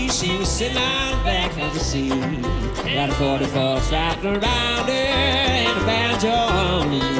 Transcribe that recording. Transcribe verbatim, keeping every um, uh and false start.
She was sitting on the back of the seat. Got a forty-four strapped around her and a banjo on her knee.